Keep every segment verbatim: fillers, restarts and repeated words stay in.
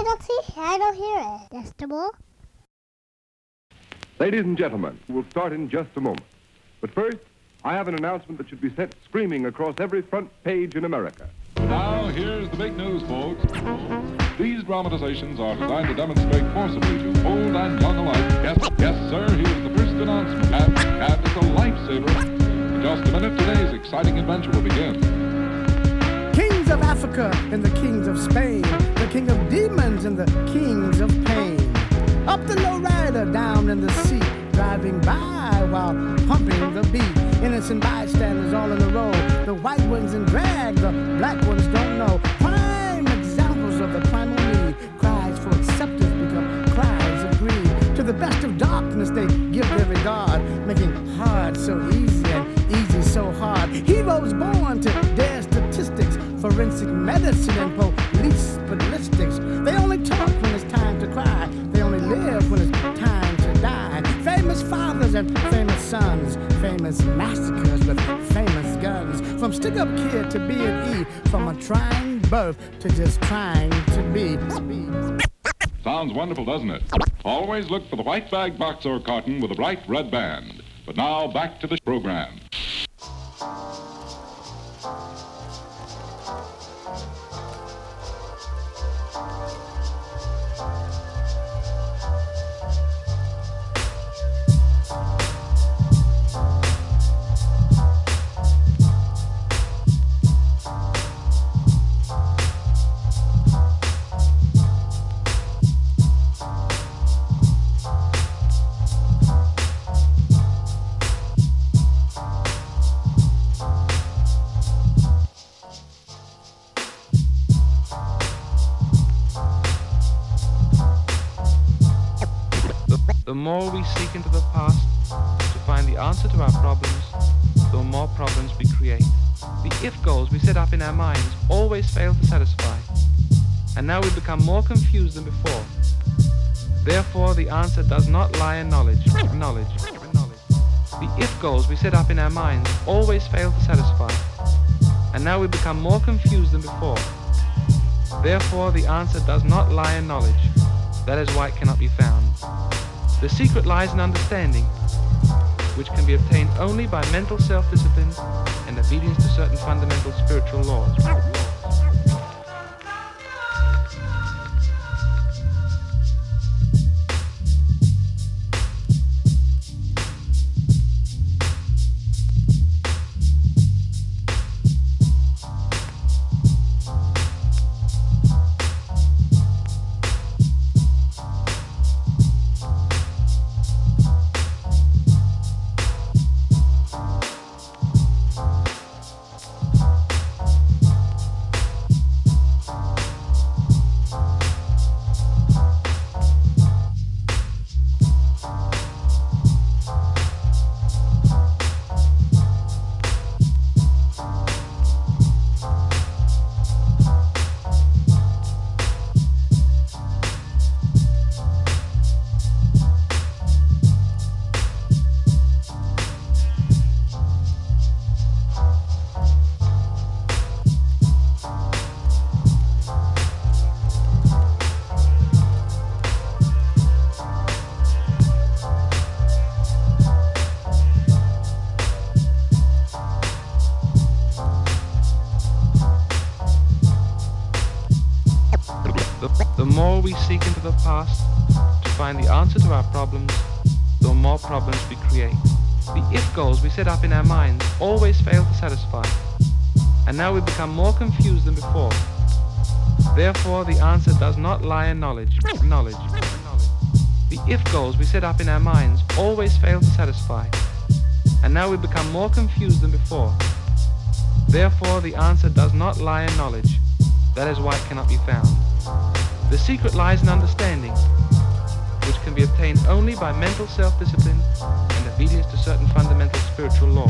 don't see it. I don't hear it. Festival. Ladies and gentlemen, we'll start in just a moment. But first, I have an announcement that should be sent screaming across every front page in America. Now, here's the big news, folks. These dramatizations are designed to demonstrate forcibly to old and young alike. Yes, yes, sir, here's the first announcement. And, and it's a lifesaver. In just a minute, today's exciting adventure will begin. Kings of Africa and the kings of Spain, the king of demons and the kings of pain. Up the lowrider, down in the sea, driving by while pumping the beat. Innocent bystanders all in a row. The white ones in drag, the black ones don't know. Prime examples of the primal need. Cries for acceptance become cries of greed. To the best of darkness they give their regard, making hard so easy and easy so hard. Heroes born to dare statistics, forensic medicine and police ballistics. They only talk when it's time to cry. They only live when it's time to die. Famous fathers and famous sons, famous massacres with famous guns. From stick-up kid to B and E, from a trying birth to just trying to be. Sounds wonderful, doesn't it? Always look for the white bag box or carton with a bright red band. But now, back to the program. The more we seek into the past to find the answer to our problems, the more problems we create. The if goals we set up in our minds always fail to satisfy, and now we become more confused than before. Therefore, the answer does not lie in knowledge. Knowledge. Knowledge. The if goals we set up in our minds always fail to satisfy, and now we become more confused than before. Therefore, the answer does not lie in knowledge. That is why it cannot be found. The secret lies in understanding, which can be obtained only by mental self-discipline and obedience to certain fundamental spiritual laws. The more we seek into the past to find the answer to our problems, the more problems we create. The if goals we set up in our minds always fail to satisfy, and now we become more confused than before. Therefore, the answer does not lie in knowledge. Knowledge. The if goals we set up in our minds always fail to satisfy, and now we become more confused than before. Therefore, the answer does not lie in knowledge. That is why it cannot be found. The secret lies in understanding, which can be obtained only by mental self-discipline and obedience to certain fundamental spiritual laws.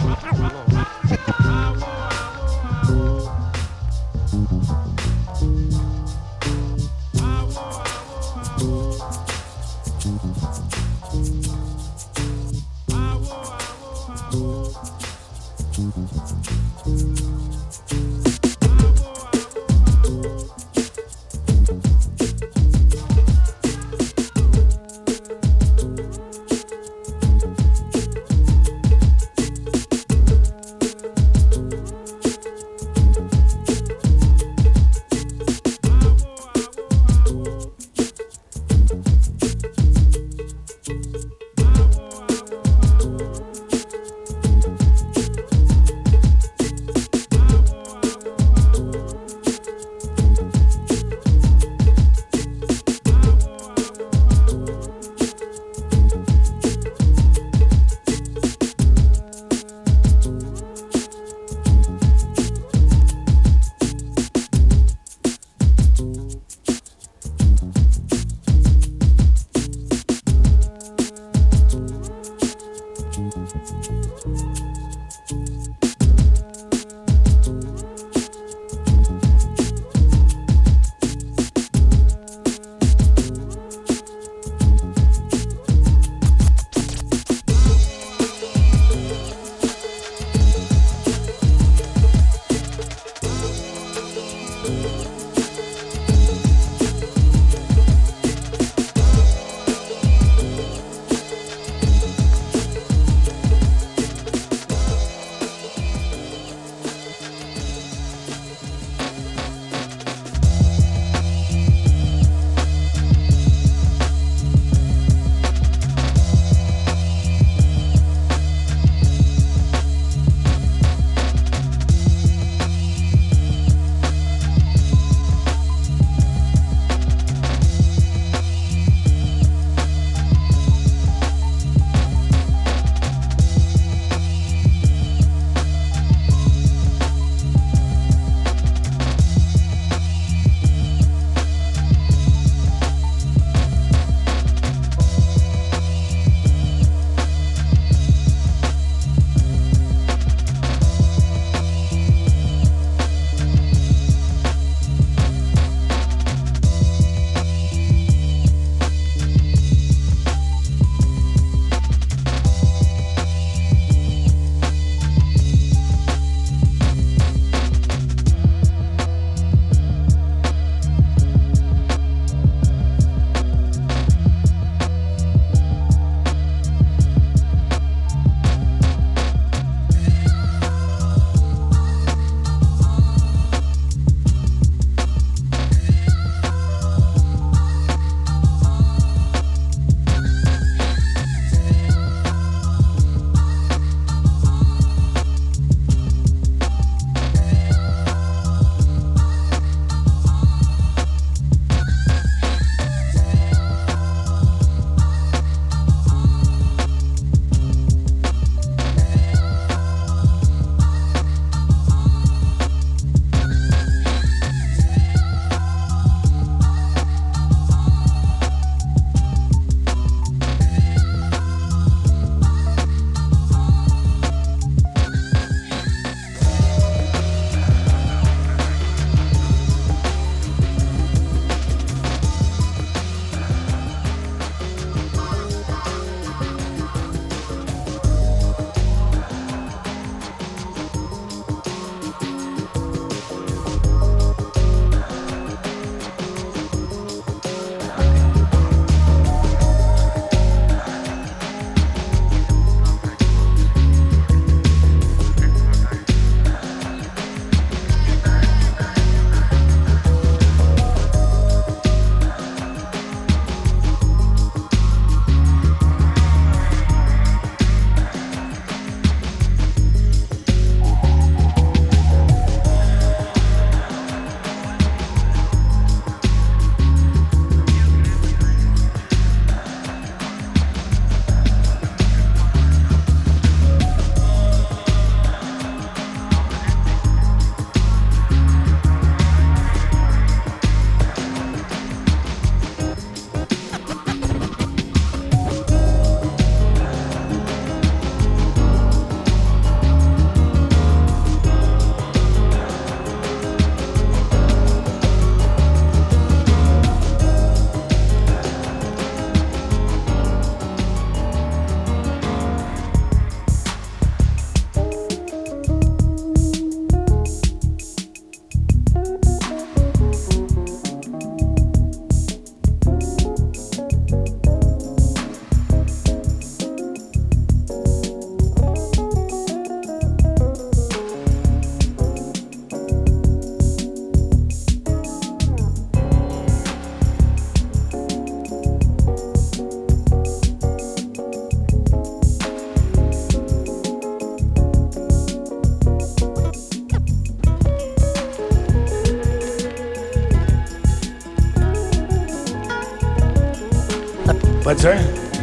What, sir?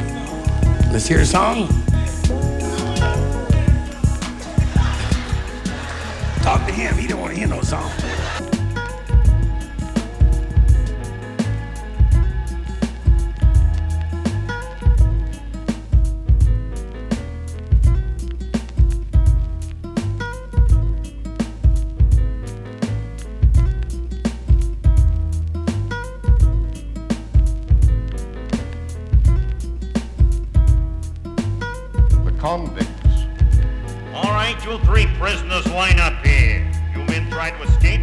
Let's hear a song. Talk to him. He don't want to hear no song. Convicts. All right, you three prisoners line up here. You men tried to escape?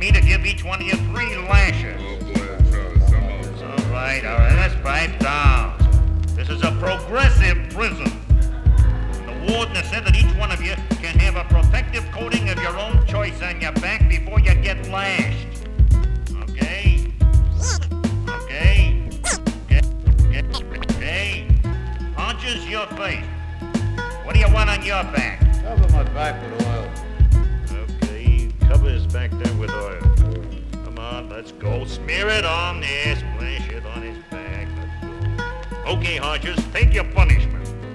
me to give each one of you three lashes. Oh, boy, Charlie, some of us. All right, all right, let's pipe down. This is a progressive prison. The warden has said that each one of you can have a protective coating of your own choice on your back before you get lashed. Okay? Okay? Okay? Okay? Okay? Punches your face. What do you want on your back? Cover my back with oil. Okay, cover his back there with oil. Come on, let's go. Smear it on there, splash it on his back. Let's go. Okay, Hodges, take your punishment.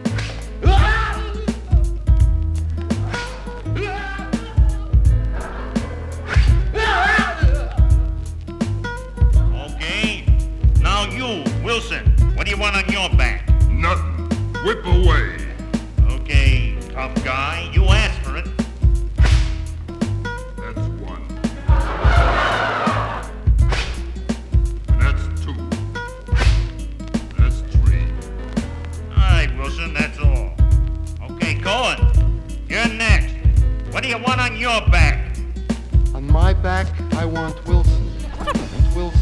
Okay, now you, Wilson, what do you want on your back? Nothing. Whip away. Okay, tough guy, you asked for it. That's one. And that's two. That's three. All right, Wilson, that's all. Okay, Cohen, you're next. What do you want on your back? On my back, I want Wilson. And Wilson.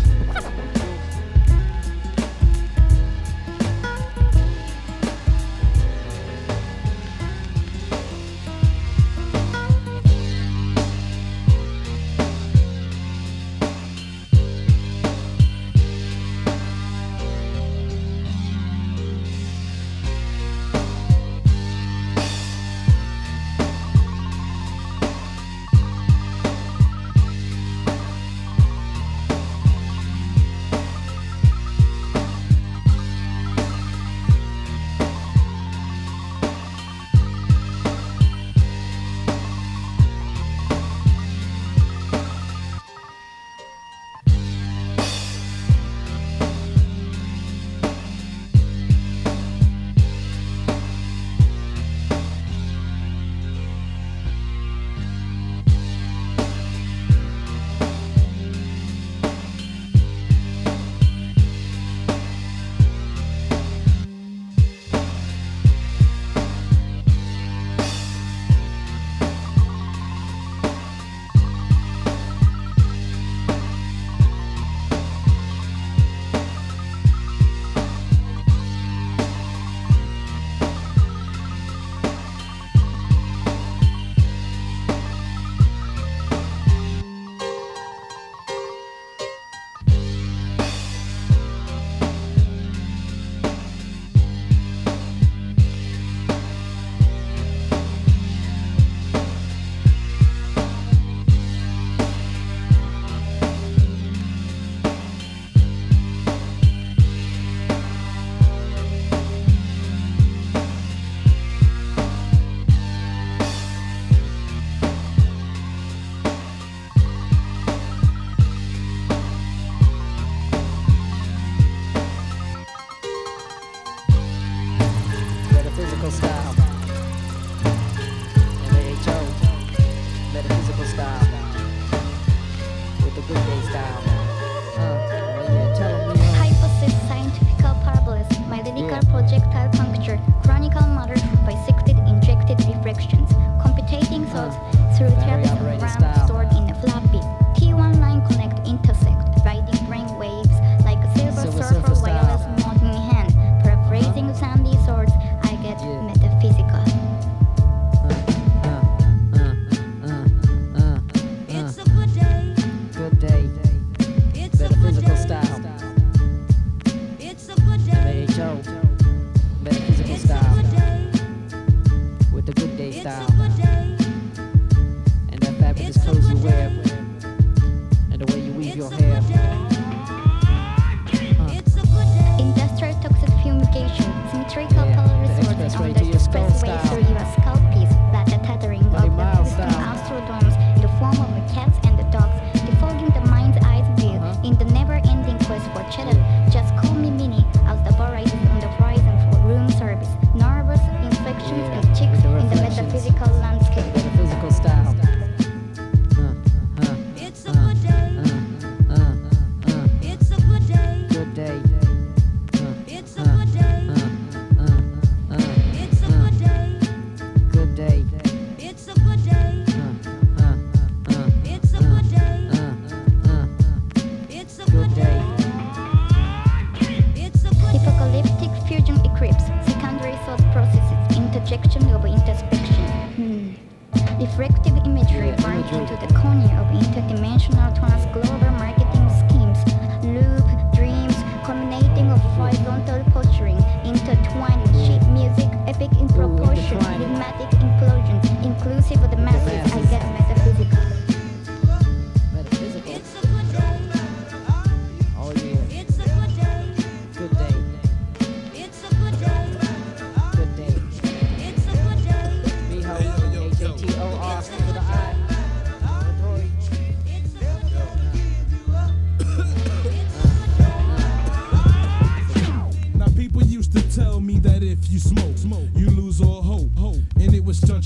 It's a good day.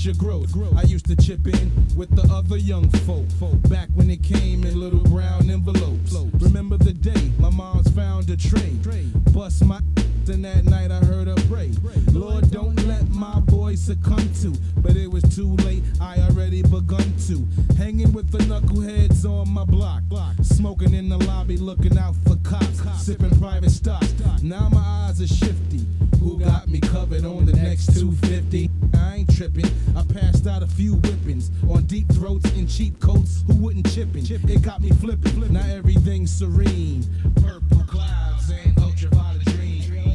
your growth. I used to chip in with the other young folk, back when it came in little brown envelopes. Remember the day my mom's found a tray, bust my and that night I heard her pray, Lord, don't let my boy succumb to. But it was too late, I already begun to. Hanging with the knuckleheads on my block, smoking in the lobby, looking out for cops, sipping private stock. Now my eyes are shifty. Who got me covered on the next two fifty? I ain't tripping. I passed out a few whippings on deep throats and cheap coats who wouldn't chip in. It got me flipping. Now everything's serene. Purple clouds and ultraviolet dreams.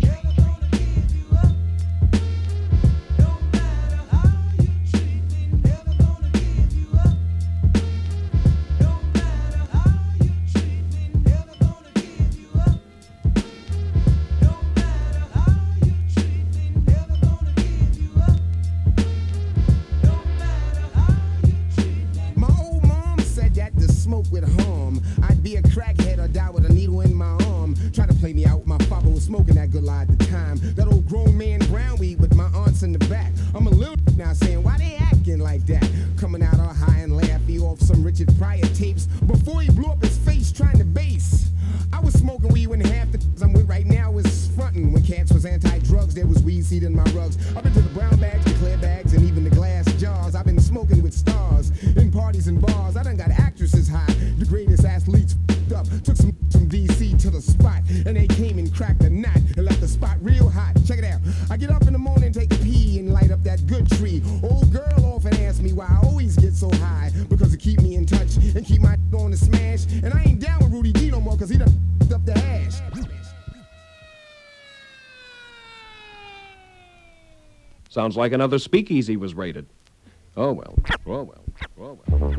With harm, I'd be a crackhead or die with a needle in my arm. Try to play me out, my father was smoking that good lie at the time. That old grown man brown weed with my aunts in the back. I'm a little now saying, why they acting like that? Coming out all high and laughy off some Richard Pryor tapes before he blew up his face trying to bass. I was smoking weed when half the I'm with right now is frontin'. When cats was anti-drugs, there was weed seed in my rugs. I've been to the brown bags, the clear bags, and even the glass jars. I've been smoking with stars in parties and bars. I done got actresses high, the greatest athletes f***ed up. Took some from D C to the spot, and they came and cracked the knot and left the spot real hot. Check it out. I get up in the morning, take a pee, and light up that good tree. Old girl often asks me why I always get so high, because it keep me in touch and keep my on the smash. And I ain't down with Rudy D no more, cause he done f***ed up the hash. Sounds like another speakeasy was raided. Oh well, oh well, oh well.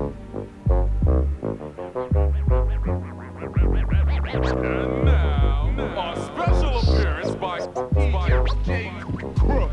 And now, a special appearance by, by J. Crook.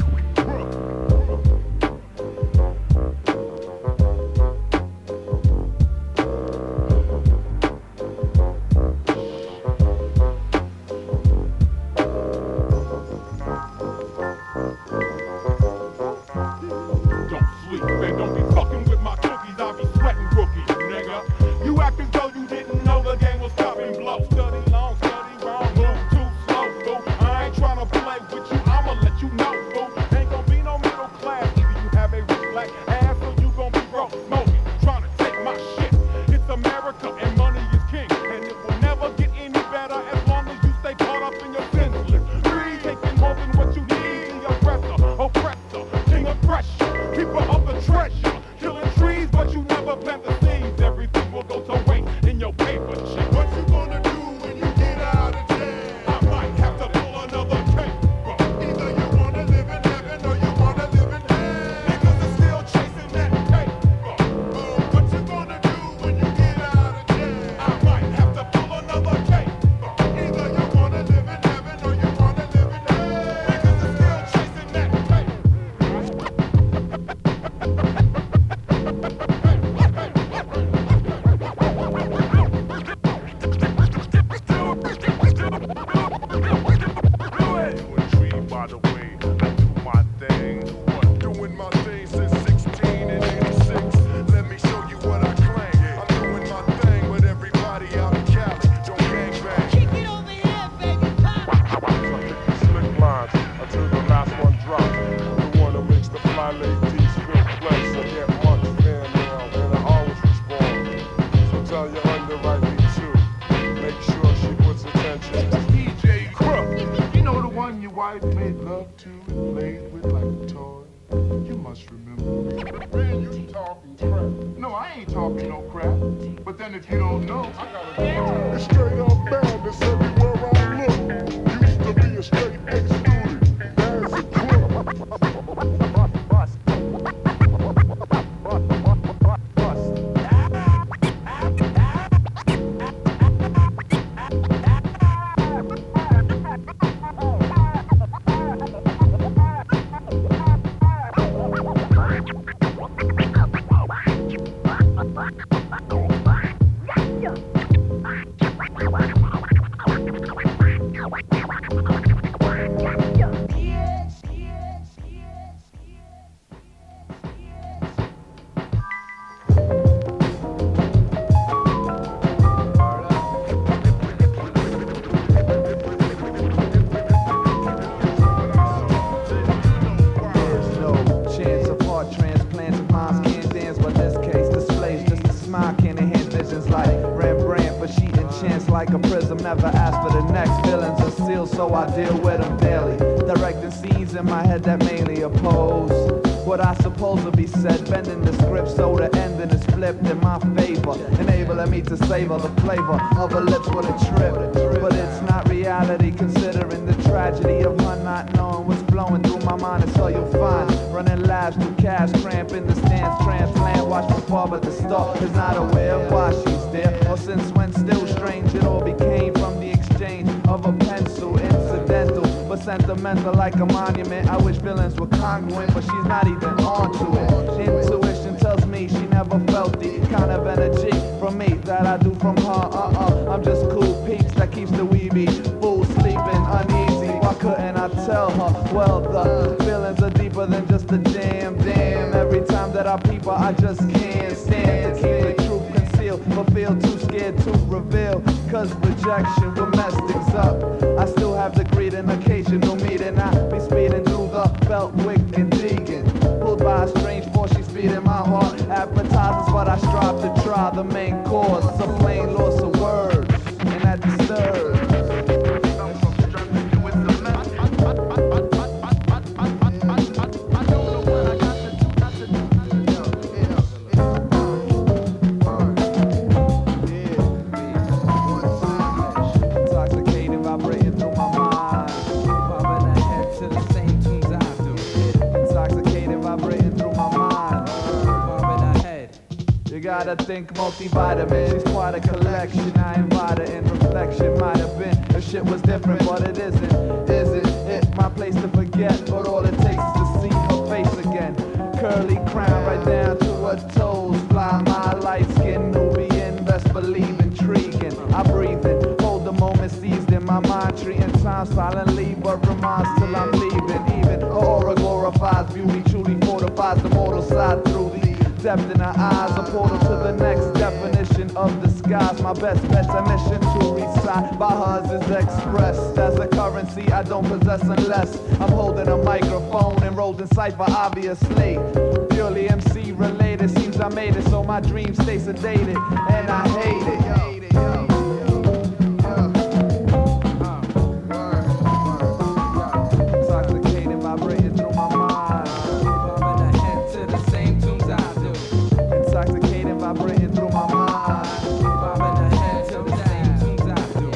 like a prism, never ask for the next. Villains are sealed, so I deal with them daily. Directing scenes in my head that mainly oppose what I suppose will be said, bending the script so the ending is flipped in my favor, enabling me to savor the flavor of her lips with a trip. But it's not reality, considering the tragedy of her not knowing what's flowing through my mind. It's all you'll find, running laps through cash, cramp in the stands, transplant, watch me fall, but the star is not aware of why she's there, or since when. Still strange, it all became from the exchange of a pencil, incidental but sentimental like a monument. I wish villains were congruent, but she's not even onto it. Intuition tells me she never felt the kind of energy from me that I do from her. Uh-uh, I'm just cool peeps that keeps the weeby fool sleeping uneasy. Why couldn't I tell her? Well, the feelings are deeper than just a damn damn. Every time that I peep her, I just can't stand to keep the truth concealed, but feel too scared to reveal, cause rejection will mess things up. I still have the greed and occasional meeting. I be speeding through the Beltwick and Deegan, pulled by a strange force, she's feeding my heart appetizers, but I strive to try the main course. A plain loss of words, and that disturbs. Gotta think multivitamin, she's quite a collection. I invite her in reflection. Might have been if shit was different, but it isn't. Isn't it my place to forget? But all it takes is to see her face again. Curly crown right down to her toes. Fly my light skin Nubian, best believe intriguing. I breathe in, hold the moment seized in my mind, treating time silently, but reminds till I'm leaving. Even her aura glorifies beauty, truly fortifies the mortal side through the depth in her eyes, a portal to the next definition of disguise. My best bet's a mission to recite by hers is expressed as a currency I don't possess unless I'm holding a microphone enrolled in cipher, obviously. Purely M C related, seems I made it so my dreams stay sedated, and I hate it. Intoxicated, vibrating through my mind. Bobbing ahead to the same tunes I do. Intoxicated, vibrating through my mind. Bobbing ahead to the same tunes I do.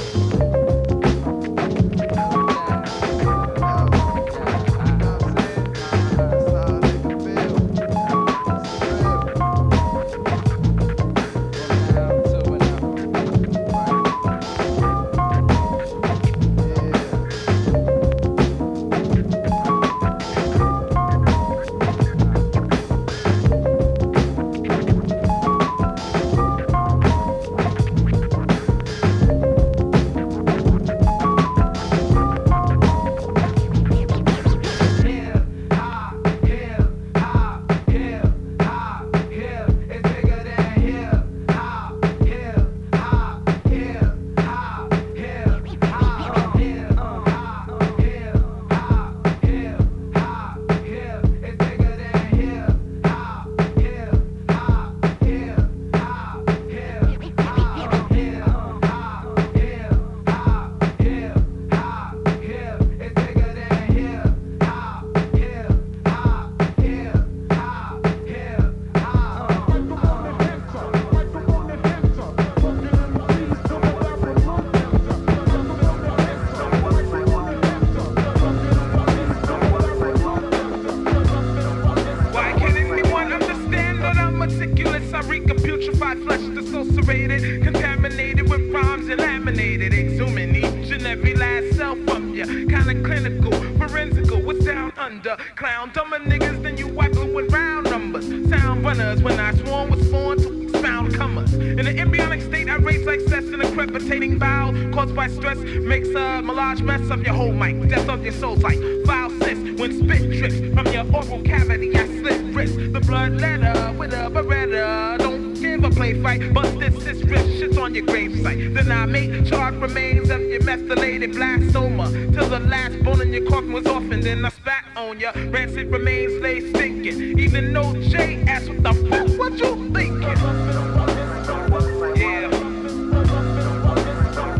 Of your whole mic, death of your soul's like foul cyst. When spit drips from your oral cavity, I slit wrist. The blood letter with a beretta. Don't give a play fight, bust this, this wrist shits on your gravesite. Then I make charred remains of your methylated blastoma till the last bone in your coffin was off, and then I spat on ya. Rancid remains lay stinking. Even though J asked what the fuck what you thinking? Yeah.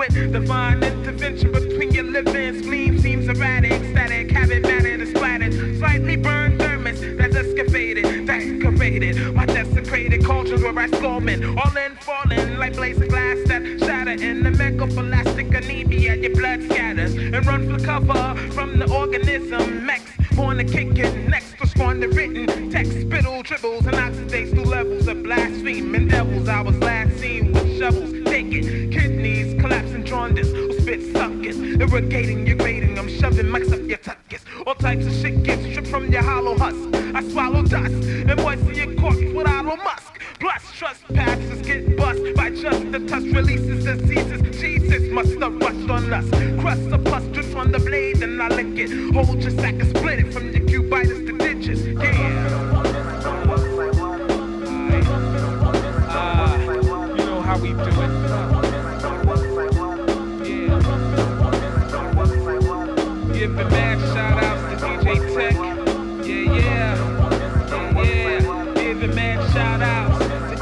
with divine intervention between your living. Spleen seems erratic, static, habit, matter, to splattered. Slightly burned dermis that's excavated, decorated. My desecrated cultures where I storming, all in falling like blazing glass that shatter in the megaphalastic anemia. Your blood scatters and run for cover from the organism. Max born to kick it, next to spawn the written text, spittle, dribbles, and oxidates through levels of blaspheming devils. I was last seen with shovels, taking kidneys, collapsing jaundice, or spit sucking, irrigating your grading. I'm shoving mics up your tuckus. All types of shit gets stripped from your hollow husk. I swallow dust and moisten your corpse with hollow musk. Plus, trespassers get bust by just the touch, releases diseases. Jesus must have rushed on us. Crust the pus drips on the blade, and I lick it. Hold your sack and split it from your cubitis to digits. Yeah. Ah, uh, you know how we do it. Yeah. Giving mad shout outs to D J Tech. Yeah, yeah. Yeah, yeah. Giving mad shout outs.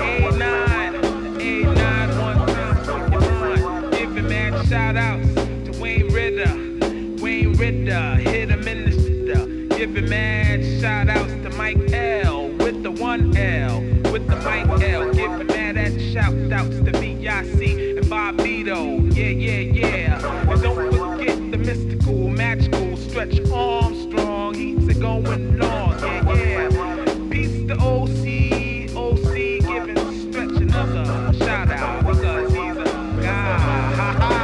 Shout outs to Wayne Ritter, Wayne Ritter, hit him in the shit. Giving mad shout outs to Mike L with the one L, with the Mike L. Giving mad at shout outs to V I C and Bobito. Yeah, yeah, yeah. And don't forget the mystical, magical Stretch Armstrong. He's a going long. Yeah, yeah. Peace to O C, O C giving Stretch another shout out because he's a guy. Ha ha.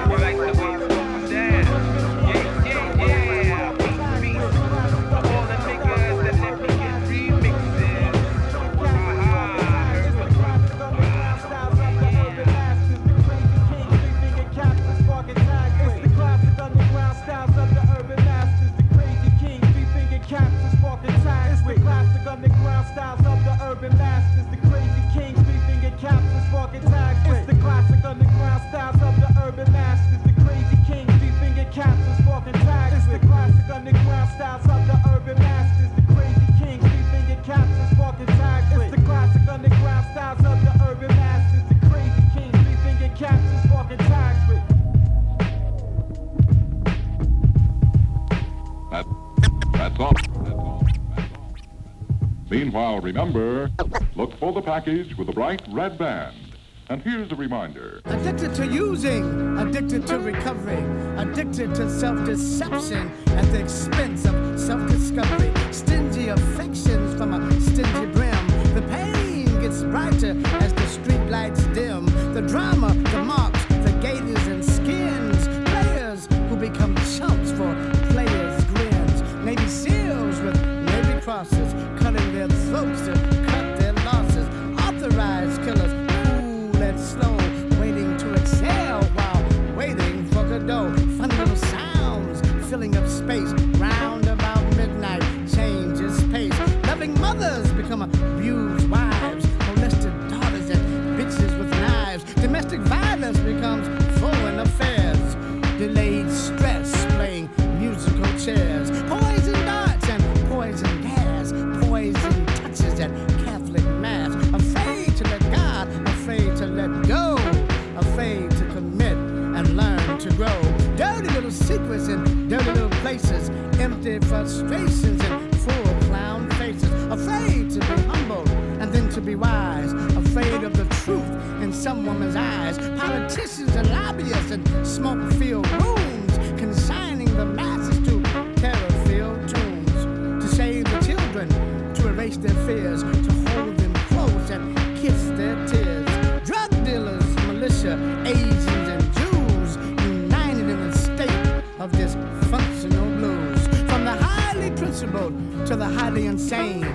Meanwhile, remember, look for the package with the bright red band. And here's a reminder. Addicted to using, addicted to recovery, addicted to self-deception at the expense of self-discovery. Stingy affections from a stingy brim. The pain gets brighter as the street lights dim. The drama, the marks, the gators and skins. Players who become chumps for players' grins. Navy SEALs with Navy crosses, cutting their throats to cut their losses. Authorized killers, cool and slow, waiting to exhale while waiting for Godot. Funny little sounds filling up space. Round about midnight, changes pace. Loving mothers become abused wives. Molested daughters and bitches with knives. Domestic violence becomes foreign affairs. Delayed stress playing musical chairs. Poison darts and poison gas. Poison touches at Catholic Mass. Afraid to let God, afraid to let go. Afraid to commit and learn to grow. Dirty little secrets in dirty little places. Empty frustrations and full clown faces. Afraid to be humble and then to be wise. Afraid of the truth in some woman's eyes. Politicians and lobbyists in smoke-filled rooms, consigning the masses to terror-filled tombs. To save the children, to erase their fears, to hold them close and kiss their tears. Drug dealers, militia, Asians and Jews, united in the state of this functional blues. From the highly principled to the highly insane,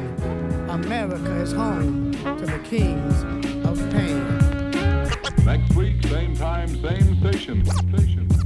America is home to the kings of pain. Next week, same time, same station. Station.